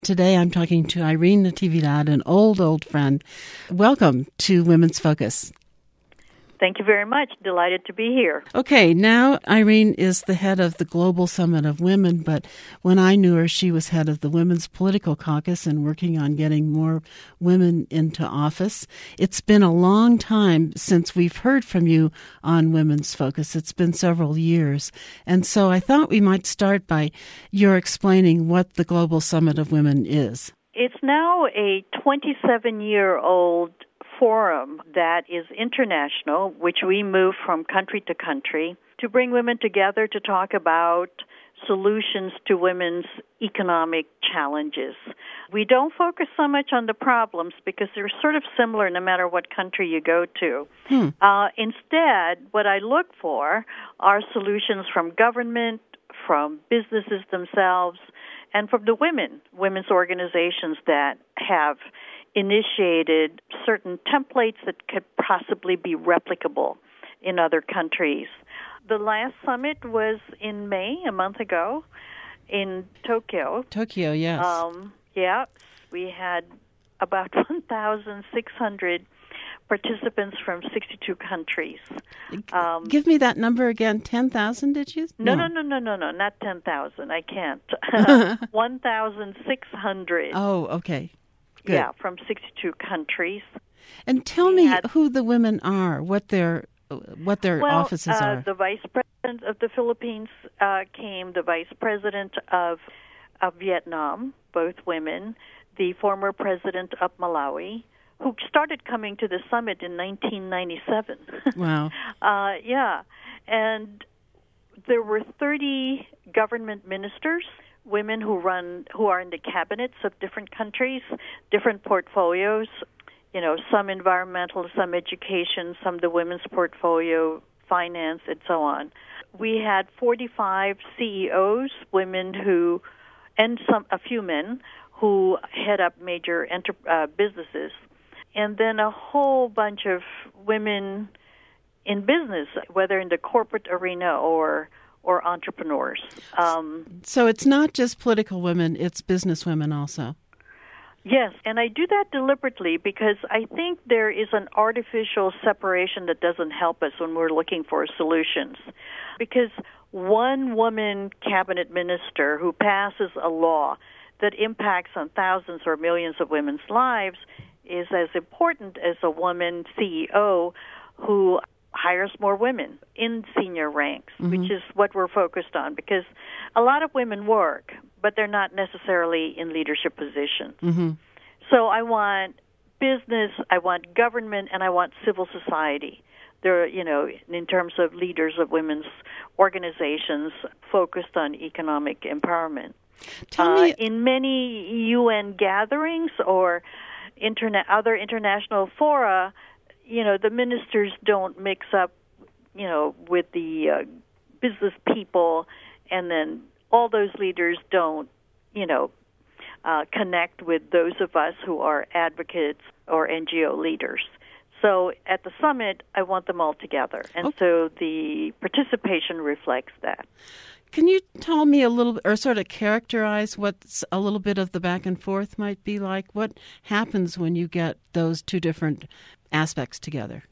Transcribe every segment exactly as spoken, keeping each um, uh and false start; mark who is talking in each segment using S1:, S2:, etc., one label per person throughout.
S1: Today I'm talking to Irene Natividad, an old, old friend. Welcome to Women's Focus.
S2: Thank you very much. Delighted to be here.
S1: Okay, now Irene is the head of the Global Summit of Women, but when I knew her, she was head of the Women's Political Caucus and working on getting more women into office. It's been a long time since we've heard from you on Women's Focus. It's been several years. And so I thought we might start by your explaining what the Global Summit of Women is.
S2: It's now a twenty-seven-year-old forum that is international, which we move from country to country to bring women together to talk about solutions to women's economic challenges. We don't focus so much on the problems because they're sort of similar no matter what country you go to. Hmm. Uh, instead, what I look for are solutions from government, from businesses themselves, and from the women, women's organizations that have initiated certain templates that could possibly be replicable in other countries. The last summit was in May, a month ago, in Tokyo.
S1: Tokyo, yes.
S2: Um, yeah, we had about one thousand six hundred participants from sixty-two countries.
S1: Um, Give me that number again. ten thousand, did you?
S2: No, no, no, no, no, no, not ten thousand. I can't. one thousand six hundred.
S1: Oh, okay. Good.
S2: Yeah, from sixty-two countries.
S1: And tell
S2: we
S1: me
S2: had,
S1: who the women are, what their what their
S2: well,
S1: offices
S2: uh,
S1: are.
S2: The vice president of the Philippines uh, came, the vice president of, of Vietnam, both women, the former president of Malawi, who started coming to the summit in nineteen ninety-seven.
S1: Wow.
S2: uh, yeah, and there were thirty government ministers, women who run, who are in the cabinets of different countries, different portfolios, you know, some environmental, some education, some the women's portfolio, finance, and so on. We had forty-five C E Os, women who, and some a few men who head up major enter, uh, businesses, and then a whole bunch of women in business, whether in the corporate arena or or entrepreneurs. Um,
S1: so it's not just political women, it's business women also.
S2: Yes, and I do that deliberately because I think there is an artificial separation that doesn't help us when we're looking for solutions. Because one woman cabinet minister who passes a law that impacts on thousands or millions of women's lives is as important as a woman C E O who hires more women in senior ranks, mm-hmm. which is what we're focused on, because a lot of women work, but they're not necessarily in leadership positions. Mm-hmm. So I want business, I want government, and I want civil society. There, you know, in terms of leaders of women's organizations focused on economic empowerment.
S1: Tell me,
S2: uh, in many U N gatherings or interna- other international fora, you know, the ministers don't mix up, you know, with the uh, business people, and then all those leaders don't, you know, uh, connect with those of us who are advocates or N G O leaders. So at the summit, I want them all together, and okay. so the participation reflects that.
S1: Can you tell me a little, or sort of characterize what a little bit of the back and forth might be like? What happens when you get those two different aspects together?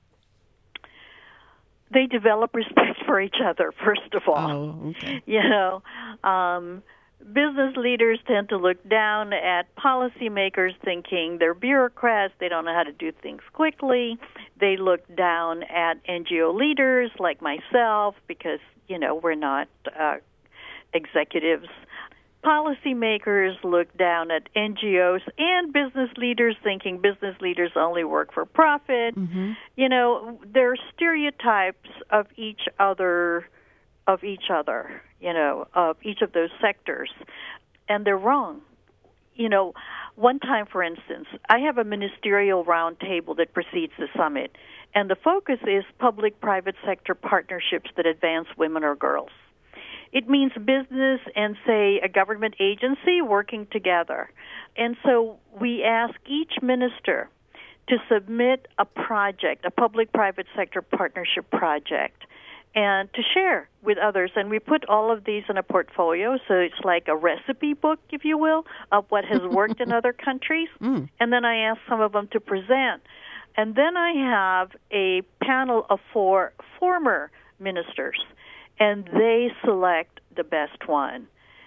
S2: They develop respect for each other, first of all.
S1: Oh, okay.
S2: You know, um, business leaders tend to look down at policymakers thinking they're bureaucrats, they don't know how to do things quickly. They look down at N G O leaders like myself because, you know, we're not uh, executives. Policymakers look down at N G Os and business leaders thinking business leaders only work for profit. Mm-hmm. You know, there are stereotypes of each other, of each other, you know, of each of those sectors, and they're wrong. You know, one time, for instance, I have a ministerial roundtable that precedes the summit, and the focus is public-private sector partnerships that advance women or girls. It means business and, say, a government agency working together. And so we ask each minister to submit a project, a public-private sector partnership project, and to share with others. And we put all of these in a portfolio, so it's like a recipe book, if you will, of what has worked in other countries. Mm. And then I ask some of them to present. And then I have a panel of four former ministers, and they select the best one.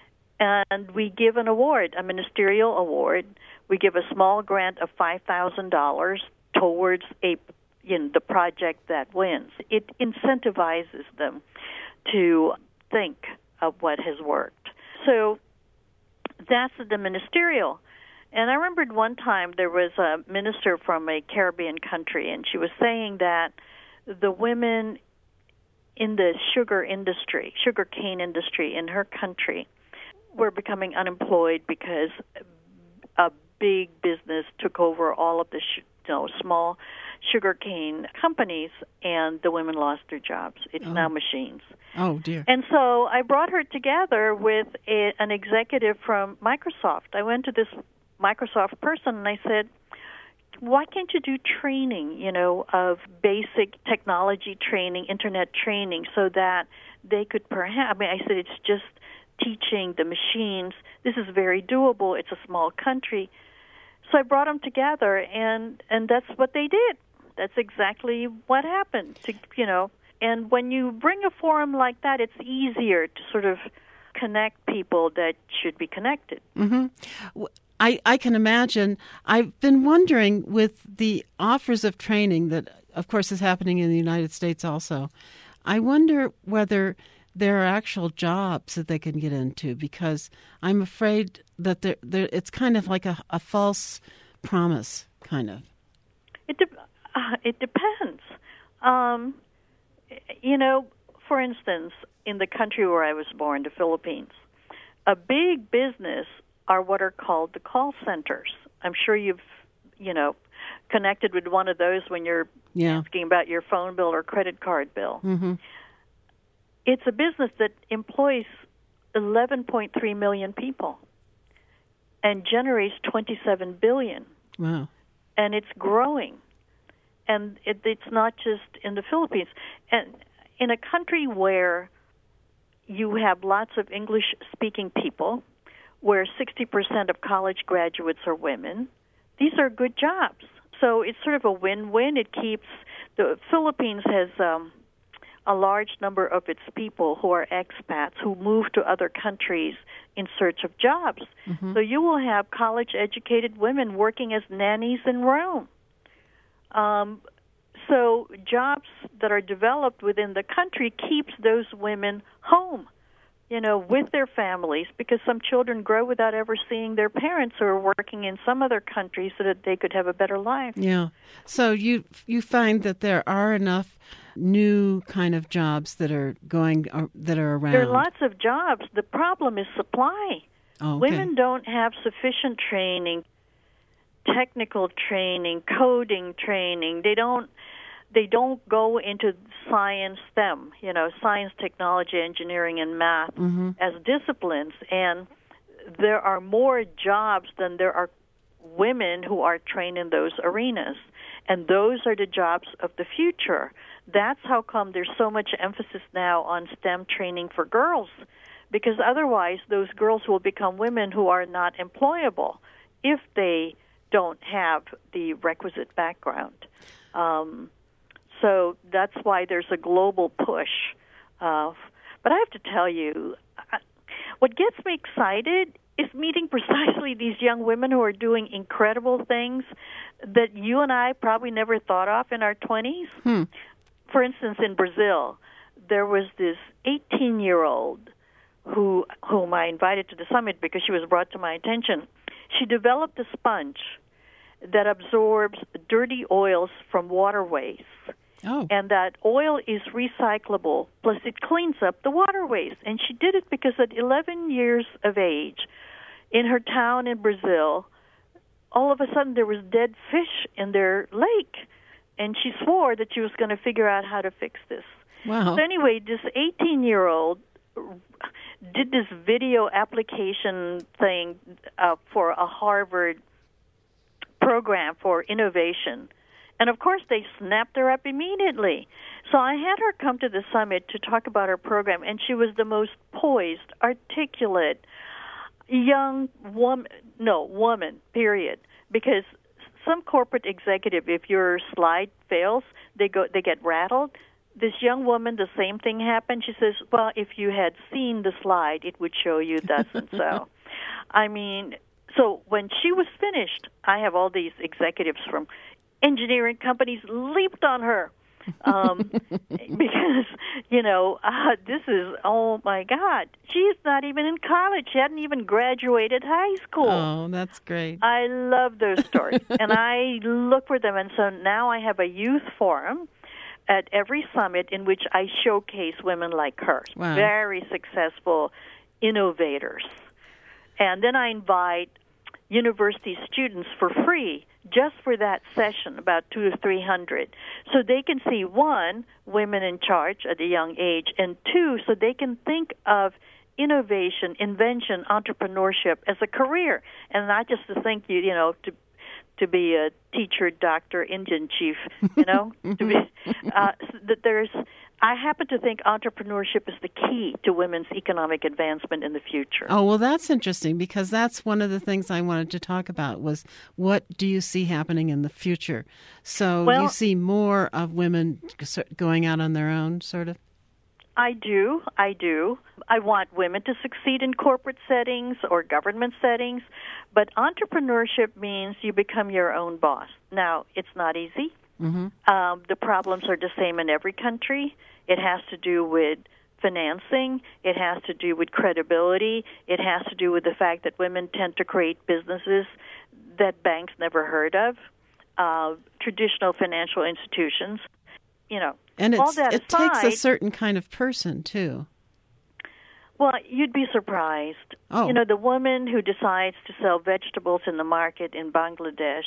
S2: And we give an award, a ministerial award. We give a small grant of five thousand dollars towards a you know, the project that wins. It incentivizes them to think of what has worked. So that's the ministerial. And I remembered one time there was a minister from a Caribbean country, and she was saying that the women in the sugar industry, sugar cane industry in her country, were becoming unemployed because a big business took over all of the sh- you know, small sugarcane companies, and the women lost their jobs. It's oh. now machines.
S1: Oh, dear.
S2: And so I brought her together with a, an executive from Microsoft. I went to this Microsoft person, and I said, why can't you do training, you know, of basic technology training, internet training, so that they could perhaps, I mean, I said, it's just teaching the machines. This is very doable. It's a small country. So I brought them together, and, and that's what they did. That's exactly what happened, to, you know. And when you bring a forum like that, it's easier to sort of connect people that should be connected.
S1: Mm-hmm. I, I can imagine. I've been wondering, with the offers of training that, of course, is happening in the United States also, I wonder whether there are actual jobs that they can get into, because I'm afraid that they're, they're, it's kind of like a, a false promise, kind of.
S2: It de- uh, it depends. Um, you know, for instance, in the country where I was born, the Philippines, a big business are what are called the call centers. I'm sure you've, you know, connected with one of those when you're yeah. asking about your phone bill or credit card bill.
S1: Mm-hmm.
S2: It's a business that employs eleven point three million people and generates twenty-seven billion dollars.
S1: Wow.
S2: And it's growing. And it, it's not just in the Philippines. And in a country where you have lots of English-speaking people, where sixty percent of college graduates are women, these are good jobs. So it's sort of a win-win. It keeps, the Philippines has um, a large number of its people who are expats who move to other countries in search of jobs. Mm-hmm. So you will have college-educated women working as nannies in Rome. Um, so jobs that are developed within the country keeps those women home, you know, with their families, because some children grow without ever seeing their parents who are working in some other country so that they could have a better life.
S1: Yeah. So you you find that there are enough new kind of jobs that are going, uh, that are around.
S2: There are lots of jobs. The problem is supply.
S1: Oh, okay.
S2: Women don't have sufficient training, technical training, coding training. They don't they don't go into science STEM, you know, science, technology, engineering, and math mm-hmm. as disciplines. And there are more jobs than there are women who are trained in those arenas. And those are the jobs of the future. That's how come there's so much emphasis now on STEM training for girls, because otherwise those girls will become women who are not employable if they don't have the requisite background. Um, so that's why there's a global push. Uh, but I have to tell you, what gets me excited is meeting precisely these young women who are doing incredible things that you and I probably never thought of in our twenties.
S1: Hmm.
S2: For instance, in Brazil, there was this eighteen-year-old who whom I invited to the summit because she was brought to my attention. She developed a sponge that absorbs dirty oils from waterways.
S1: Oh.
S2: And that oil is recyclable, plus it cleans up the waterways. And she did it because at eleven years of age, in her town in Brazil, all of a sudden there was dead fish in their lake. And she swore that she was going to figure out how to fix this.
S1: Wow.
S2: So anyway, this eighteen-year-old did this video application thing uh, for a Harvard program for innovation. And, of course, they snapped her up immediately. So I had her come to the summit to talk about her program, and she was the most poised, articulate, young woman, no, woman, period. Because some corporate executive, if your slide fails, they go, they get rattled. This young woman, the same thing happened. She says, well, if you had seen the slide, it would show you thus and so. I mean, so when she was finished, I have all these executives from engineering companies leaped on her um, because, you know, uh, this is, oh, my God, she's not even in college. She hadn't even graduated high school.
S1: Oh, that's great.
S2: I love those stories, and I look for them. And so now I have a youth forum at every summit in which I showcase women like her,
S1: wow.
S2: very successful innovators. And then I invite university students for free just for that session, about two or three hundred, so they can see, one, women in charge at a young age, and two, so they can think of innovation, invention, entrepreneurship as a career, and not just to think you, you know, to to be a teacher, doctor, Indian chief, you know, to be uh, that there's. I happen to think entrepreneurship is the key to women's economic advancement in the future.
S1: Oh, well, that's interesting, because that's one of the things I wanted to talk about was what do you see happening in the future? So
S2: well,
S1: you see more of women going out on their own, sort of?
S2: I do. I do. I want women to succeed in corporate settings or government settings, but entrepreneurship means you become your own boss. Now, it's not easy. Mm-hmm. Um, the problems are the same in every country. It has to do with financing. It has to do with credibility. It has to do with the fact that women tend to create businesses that banks never heard of, uh, traditional financial institutions. You know,
S1: and
S2: all
S1: it's,
S2: that
S1: it
S2: aside,
S1: takes a certain kind of person, too.
S2: Well, you'd be surprised.
S1: Oh.
S2: You know, the woman who decides to sell vegetables in the market in Bangladesh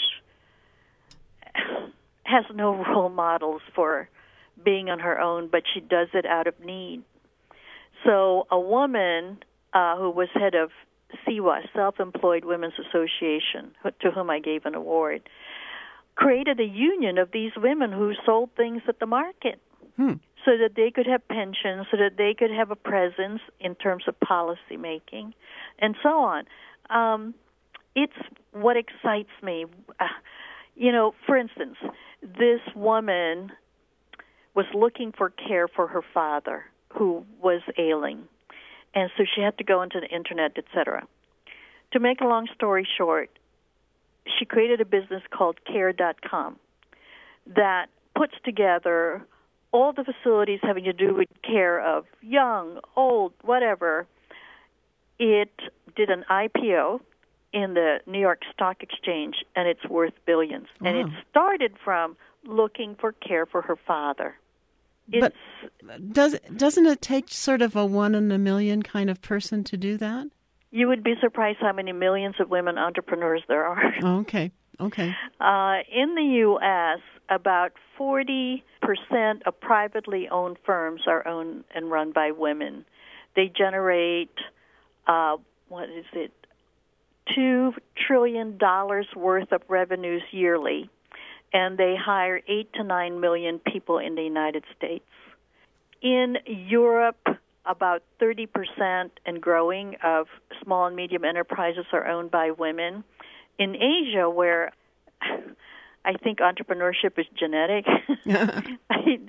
S2: has no role models for being on her own, but she does it out of need. So a woman uh, who was head of S I W A, Self-Employed Women's Association, to whom I gave an award, created a union of these women who sold things at the market hmm. so that they could have pensions, so that they could have a presence in terms of policy making, and so on. Um, it's what excites me. Uh, you know, for instance, this woman was looking for care for her father, who was ailing, and so she had to go into the internet, et cetera. To make a long story short, she created a business called care dot com that puts together all the facilities having to do with care of young, old, whatever. It did an I P O in the New York Stock Exchange, and it's worth billions. Wow. And it started from looking for care for her father. It's,
S1: but does, doesn't it take sort of a one in a million kind of person to do that?
S2: You would be surprised how many millions of women entrepreneurs there are.
S1: Oh, okay, okay.
S2: Uh, in the U S, about forty percent of privately owned firms are owned and run by women. They generate, uh, what is it, two trillion dollars worth of revenues yearly, and they hire eight to nine million people in the United States. In Europe, about thirty percent and growing of small and medium enterprises are owned by women. In Asia, where I think entrepreneurship is genetic, I mean,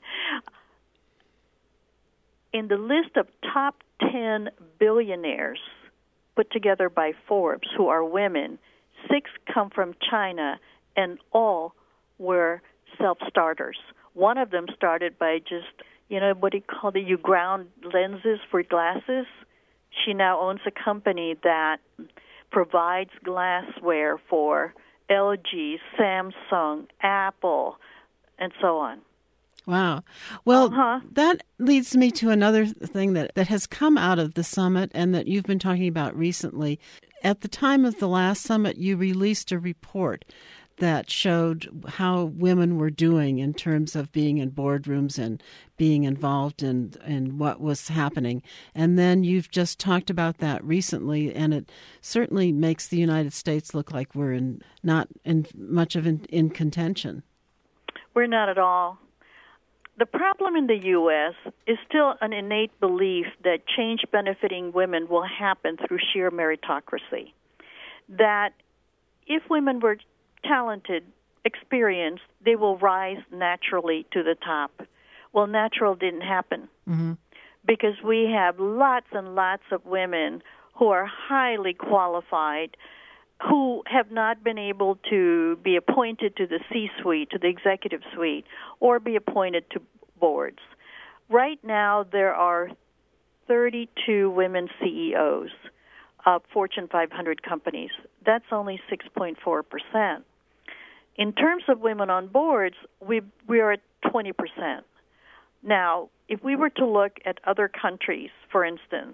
S2: in the list of top ten billionaires put together by Forbes who are women, six come from China, and all were self-starters. One of them started by just, you know, what do you call it? You ground lenses for glasses. She now owns a company that provides glassware for L G, Samsung, Apple, and so on.
S1: Wow. Well,
S2: uh-huh.
S1: that leads me to another thing that, that has come out of the summit and that you've been talking about recently. At the time of the last summit, you released a report that showed how women were doing in terms of being in boardrooms and being involved in, in what was happening. And then you've just talked about that recently, and it certainly makes the United States look like we're in not in much of in, in contention.
S2: We're not at all. The problem in the U S is still an innate belief that change benefiting women will happen through sheer meritocracy. That if women were talented, experienced, they will rise naturally to the top. Well, natural didn't happen mm-hmm. because we have lots and lots of women who are highly qualified, who have not been able to be appointed to the C-suite, to the executive suite, or be appointed to boards. Right now, there are thirty-two women C E Os of Fortune five hundred companies. That's only six point four percent. In terms of women on boards, we we are at twenty percent. Now, if we were to look at other countries, for instance,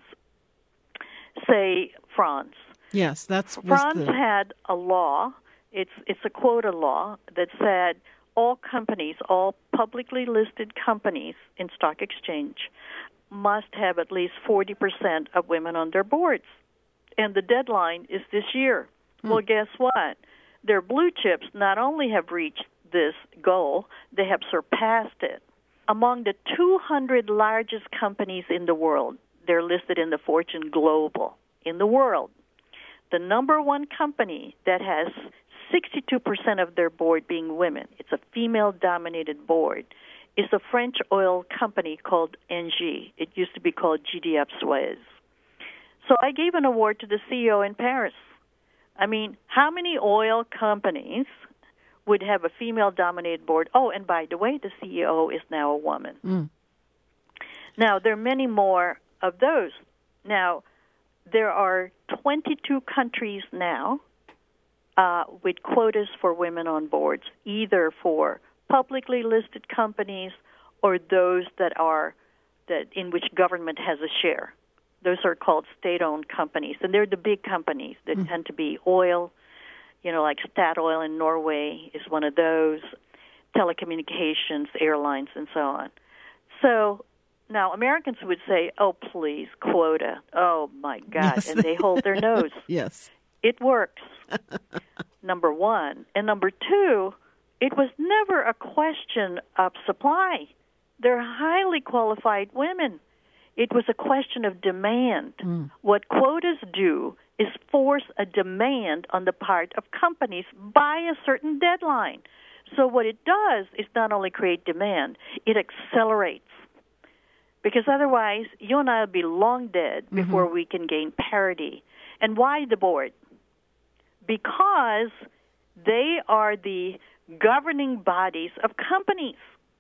S2: say France.
S1: Yes, that's
S2: France
S1: the...
S2: had a law. It's it's a quota law that said all companies, all publicly listed companies in stock exchange, must have at least forty percent of women on their boards. And the deadline is this year. Hmm. Well, guess what? Their blue chips not only have reached this goal, they have surpassed it. Among the two hundred largest companies in the world, they're listed in the Fortune Global, in the world. The number one company that has sixty-two percent of their board being women, it's a female-dominated board, is a French oil company called Engie. It used to be called G D F Suez. So I gave an award to the C E O in Paris. I mean, how many oil companies would have a female-dominated board? Oh, and by the way, the C E O is now a woman. Mm. Now, there are many more of those. Now, there are twenty-two countries now uh, with quotas for women on boards, either for publicly listed companies or those that are that in which government has a share. Those are called state-owned companies, and they're the big companies that mm. tend to be oil, you know, like Statoil in Norway is one of those, telecommunications, airlines, and so on. So now Americans would say, oh, please, quota. Oh, my God, yes. And they hold their nose.
S1: Yes.
S2: It works, number one. And number two, it was never a question of supply. They're highly qualified women. It was a question of demand. Mm. What quotas do is force a demand on the part of companies by a certain deadline. So what it does is not only create demand, it accelerates. Because otherwise, you and I will be long dead mm-hmm. before we can gain parity. And why the board? Because they are the governing bodies of companies.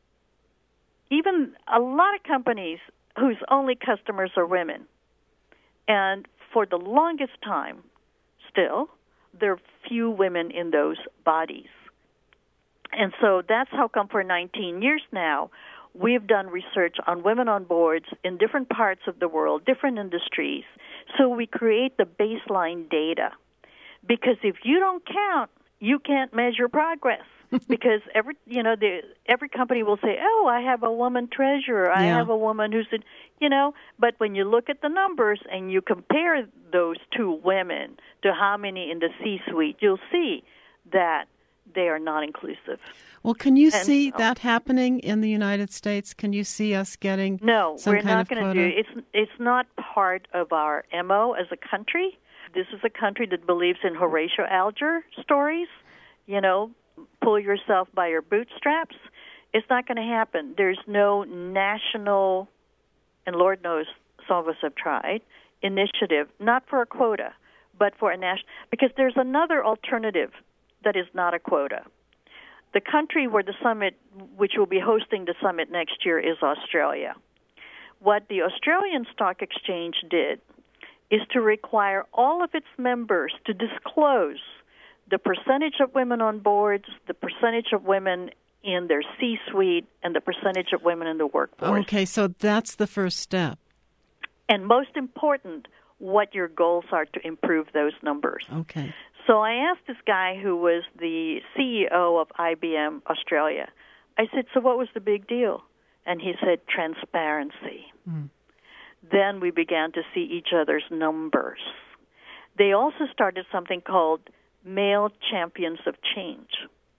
S2: Even a lot of companies whose only customers are women. And for the longest time, still, there are few women in those bodies. And so that's how come for nineteen years now, we've done research on women on boards in different parts of the world, different industries. So we create the baseline data. Because if you don't count, you can't measure progress. Because every you know the every company will say, oh, I have a woman treasurer, I yeah. have a woman who's a, you know. But when you look at the numbers and you compare those two women to how many in the C-suite, you'll see that they are not inclusive.
S1: Well, can you
S2: and,
S1: see that happening in the United States? Can you see us getting
S2: no?
S1: some
S2: we're
S1: kind
S2: not going to do it. It's it's not part of our M O as a country. This is a country that believes in Horatio Alger stories. You know. Pull yourself by your bootstraps. It's not going to happen. There's no national, and Lord knows some of us have tried, initiative, not for a quota, but for a national, because there's another alternative that is not a quota. The country where the summit, which will be hosting the summit next year, is Australia. What the Australian Stock Exchange did is to require all of its members to disclose the percentage of women on boards, the percentage of women in their C-suite, and the percentage of women in the workforce.
S1: Okay, so that's the first step.
S2: And most important, what your goals are to improve those numbers.
S1: Okay.
S2: So I asked this guy who was the C E O of I B M Australia, I said, so what was the big deal? And he said, transparency. Mm. Then we began to see each other's numbers. They also started something called Male Champions of Change.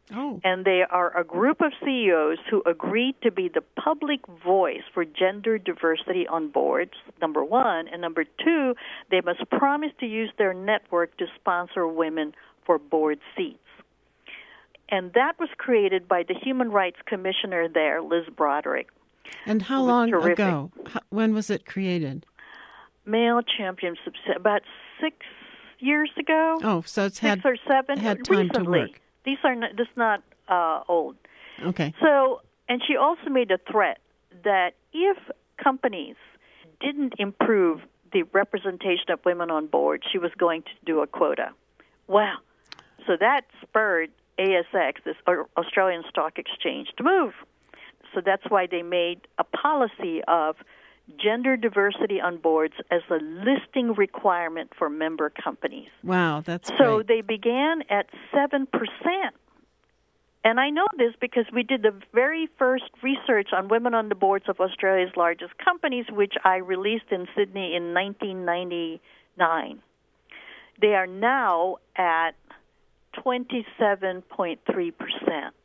S1: Oh.
S2: And they are a group of C E Os who agreed to be the public voice for gender diversity on boards, number one. And number two, they must promise to use their network to sponsor women for board seats. And that was created by the Human Rights Commissioner there, Liz Broderick.
S1: And how long terrific. ago? How, when was it created?
S2: Male Championship, about six years ago.
S1: Oh, so it's had,
S2: six or seven.
S1: had time
S2: recently.
S1: to work.
S2: These are not, this is not uh, old.
S1: Okay.
S2: So, and she also made a threat that if companies didn't improve the representation of women on board, she was going to do a quota. Wow. So that spurred A S X, this Australian Stock Exchange, to move. So that's why they made a policy of gender diversity on boards as a listing requirement for member companies.
S1: Wow, that's
S2: so
S1: great.
S2: They began at seven percent. And I know this because we did the very first research on women on the boards of Australia's largest companies, which I released in Sydney in nineteen ninety-nine. They are now at twenty-seven point three percent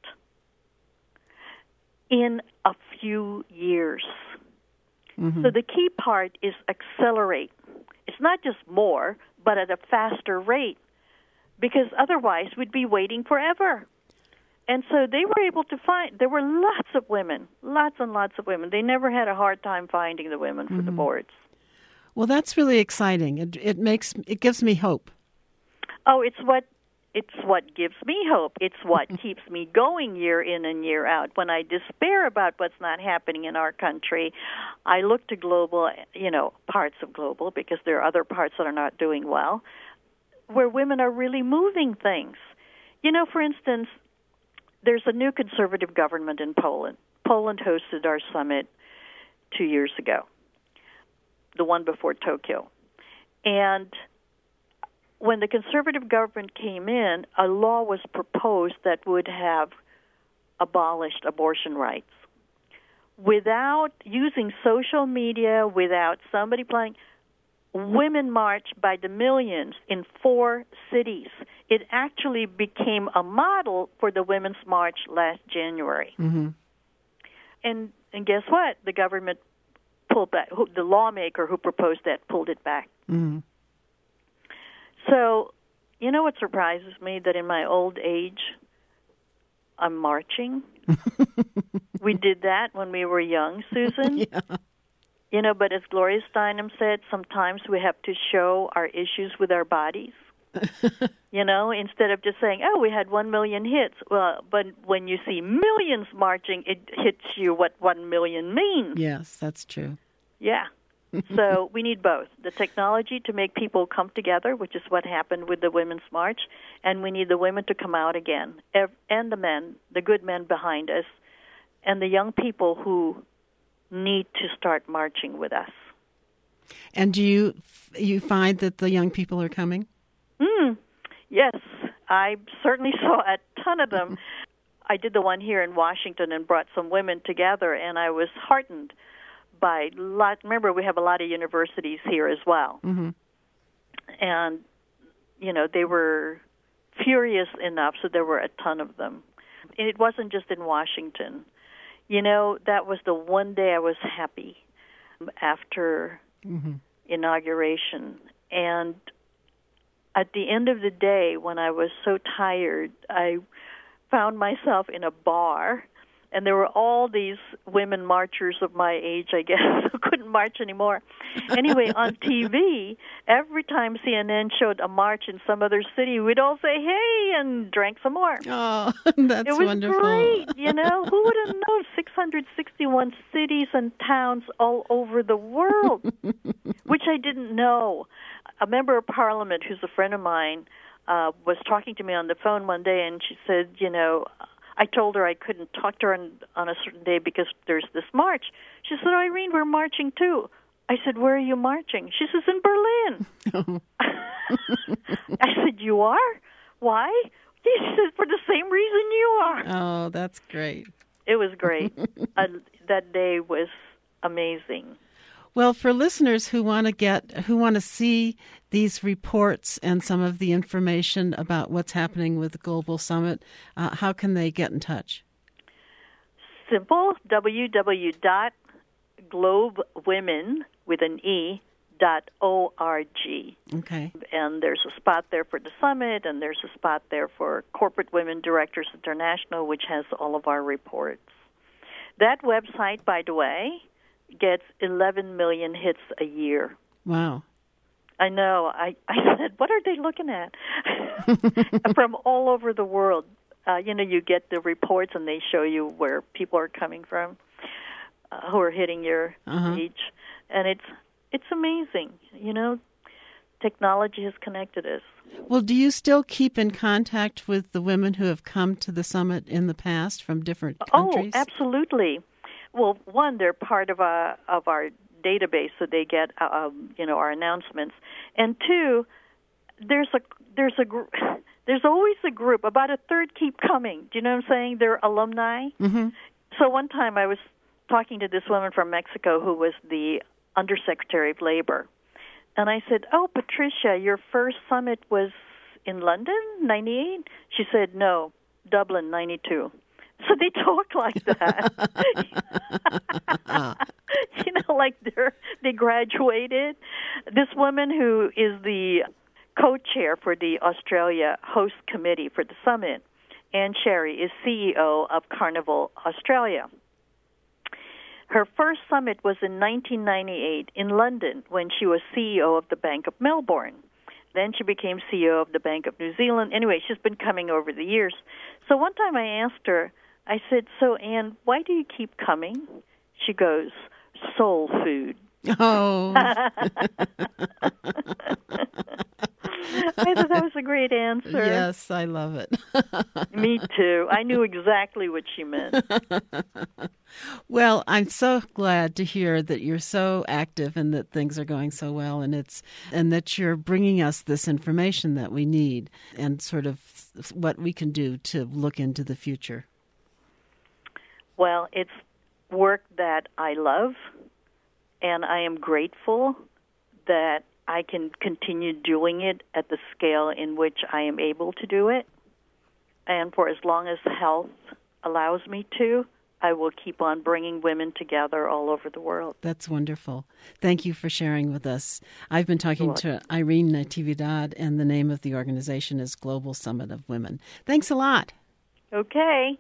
S2: in a few years.
S1: Mm-hmm.
S2: So the key part is accelerate. It's not just more, but at a faster rate, because otherwise we'd be waiting forever. And so they were able to find, there were lots of women, lots and lots of women. They never had a hard time finding the women for mm-hmm. the boards.
S1: Well, that's really exciting. It, it makes, it gives me hope.
S2: Oh, it's what It's what gives me hope. It's what keeps me going year in and year out. When I despair about what's not happening in our country, I look to global, you know, parts of global, because there are other parts that are not doing well, where women are really moving things. You know, for instance, there's a new conservative government in Poland. Poland hosted our summit two years ago, the one before Tokyo. And when the conservative government came in, a law was proposed that would have abolished abortion rights. Without using social media, without somebody planning, women marched by the millions in four cities. It actually became a model for the Women's March last January.
S1: Mm-hmm.
S2: And and guess what? The government pulled back. The lawmaker who proposed that pulled it back.
S1: Mm-hmm.
S2: So, you know what surprises me? That in my old age, I'm marching. We did that when we were young, Susan.
S1: Yeah.
S2: You know, but as Gloria Steinem said, sometimes we have to show our issues with our bodies. You know, instead of just saying, oh, we had one million hits. Well, but when you see millions marching, it hits you what one million means.
S1: Yes, that's true.
S2: Yeah. So we need both. The technology to make people come together, which is what happened with the Women's March, and we need the women to come out again, and the men, the good men behind us, and the young people who need to start marching with us.
S1: And do you you find that the young people are coming?
S2: Mm, yes, I certainly saw a ton of them. I did the one here in Washington and brought some women together, and I was heartened by lot. Remember, we have a lot of universities here as well.
S1: Mm-hmm.
S2: And, you know, they were furious enough, so there were a ton of them. And it wasn't just in Washington. You know, that was the one day I was happy after
S1: mm-hmm.
S2: inauguration. And at the end of the day, when I was so tired, I found myself in a bar, and there were all these women marchers of my age, I guess, who couldn't march anymore. Anyway, on T V, every time C N N showed a march in some other city, we'd all say, hey, and drank some more.
S1: Oh, that's
S2: it was
S1: wonderful.
S2: Great, you know. Who would have known six hundred sixty-one cities and towns all over the world, which I didn't know. A member of parliament who's a friend of mine uh, was talking to me on the phone one day, and she said, you know, I told her I couldn't talk to her on, on a certain day because there's this march. She said, Irene, we're marching too. I said, where are you marching? She says, in Berlin. I said, you are? Why? She said, for the same reason you are.
S1: Oh, that's great.
S2: It was great. uh, that day was amazing.
S1: Well, for listeners who want to get, who want to see these reports and some of the information about what's happening with the Global Summit, uh, how can they get in touch?
S2: Simple, w w w dot globe women with an E dot O R G.
S1: Okay.
S2: And there's a spot there for the summit, and there's a spot there for Corporate Women Directors International, which has all of our reports. That website, by the way, gets eleven million hits a year.
S1: Wow.
S2: I know. I, I said, what are they looking at? From all over the world. Uh, you know, you get the reports, and they show you where people are coming from uh, who are hitting your
S1: uh-huh.
S2: page. And it's it's amazing. You know, technology has connected us.
S1: Well, do you still keep in contact with the women who have come to the summit in the past from different countries?
S2: Oh, absolutely. Well, one, they're part of our, of our database, so they get uh, um, you know our announcements. And two, there's a there's a gr- there's always a group. About a third keep coming. Do you know what I'm saying? They're alumni.
S1: Mm-hmm.
S2: So one time I was talking to this woman from Mexico who was the Undersecretary of Labor. And I said, oh, Patricia, your first summit was in London, ninety-eight? She said, no, Dublin, ninety-two. So they talk like that. You know, like they're, they graduated. This woman who is the co-chair for the Australia host committee for the summit, Anne Sherry, is C E O of Carnival Australia. Her first summit was in nineteen ninety-eight in London when she was C E O of the Bank of Melbourne. Then she became C E O of the Bank of New Zealand. Anyway, she's been coming over the years. So one time I asked her, I said, so Anne, why do you keep coming? She goes, soul food.
S1: Oh.
S2: I thought that was a great answer.
S1: Yes, I love it.
S2: Me too. I knew exactly what she meant.
S1: Well, I'm so glad to hear that you're so active and that things are going so well, and it's and that you're bringing us this information that we need and sort of what we can do to look into the future.
S2: Well, it's work that I love, and I am grateful that I can continue doing it at the scale in which I am able to do it. And for as long as health allows me to, I will keep on bringing women together all over the world.
S1: That's wonderful. Thank you for sharing with us. I've been talking to Irene Natividad, and the name of the organization is Global Summit of Women. Thanks a lot.
S2: Okay.